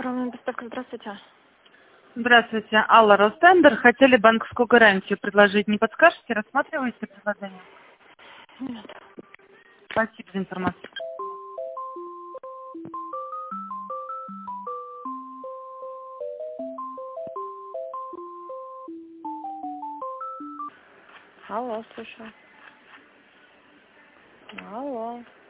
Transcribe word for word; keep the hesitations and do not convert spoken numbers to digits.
Роман Доставка, здравствуйте. Здравствуйте, Алла, Ростендер. Хотели банковскую гарантию предложить. Не подскажете, рассматриваете предложение? Нет. Спасибо за информацию. Алло, слушаю. Алло.